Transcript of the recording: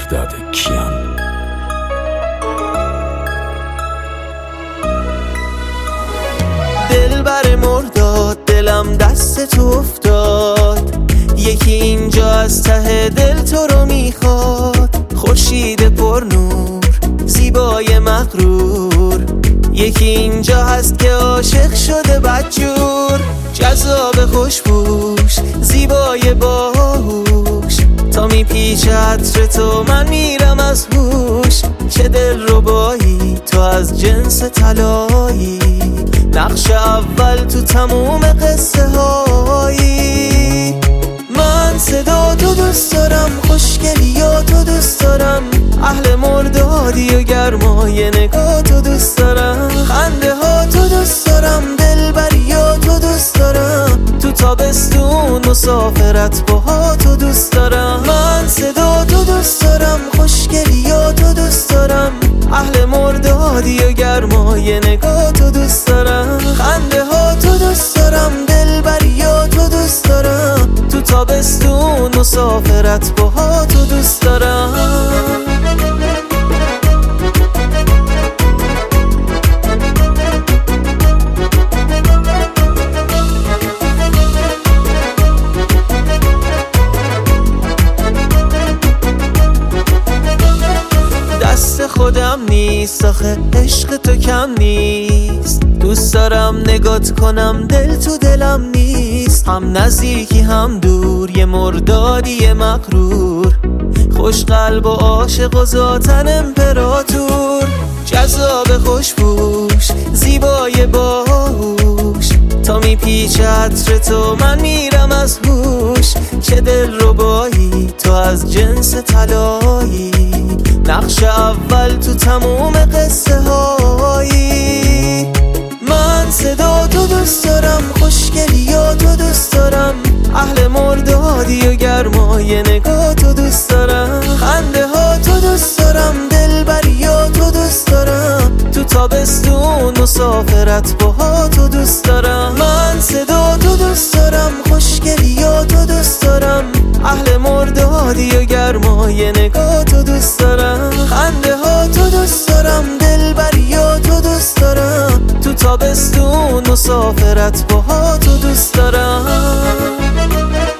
مهرداد کیان. دل بر مرداد دلم دست تو افتاد، یکی اینجا از ته دل تو رو میخواد. خورشید پر نور زیبای مغرور، یکی اینجا هست که عاشق شده بدجور. جذاب خوشبوش زیبای باهوش، تا میپیچه عطر تو من میرم از هوش. چه دل ربایی تو از جنس طلایی، نقش اول تو تموم قصه هایی. من صدا تو دوست دارم، خوشگلی و تو دوست دارم، اهل مردادی و گرمای نگاه تو دوست دارم، خنده ها تو دوست دارم، دلبری و تو دوست دارم، تو تابستون مسافرت با تو دوست دارم. من صدا تو دوست دارم، خوشگلی و تو دوست دارم، اهل مردادی و گرمای نگاه تو دوست دارم، خنده ها تو دوست دارم، دلبری و تو دوست دارم، تو تابستون مسافرت با تو دوست دارم. دست خودم نیست آخه عشق تو کم نیست، دوست دارم نگات کنم دل تو دلم نیست. هم نزدیکی هم دور، یه مردادی مغرور، خوش قلب و عاشق و ذاتن امپراتور. جذاب خوشبوش زیبای باهوش، تا میپیچه عطر تو من میرم از هوش. چه دل ربایی تو از جنس طلایی، نقش اول تو تموم قصه هایی. من صدا تو دوست دارم، خوشگلی و تو دوست دارم، اهل مردادی و گرمای نگاه تو دوست دارم، خنده ها تو دوست دارم، دلبری و تو دوست دارم، تو تابستون مسافرت با تو دوست دارم. من صدا تو دوست دارم، خوشگلی و تو دوست دارم، اهل مردادی و گرمای نگاه تو دوست دارم، خنده ها تو دوست دارم، دلبری و تو دوست دارم، تو تابستون مسافرت با تو دوست دارم.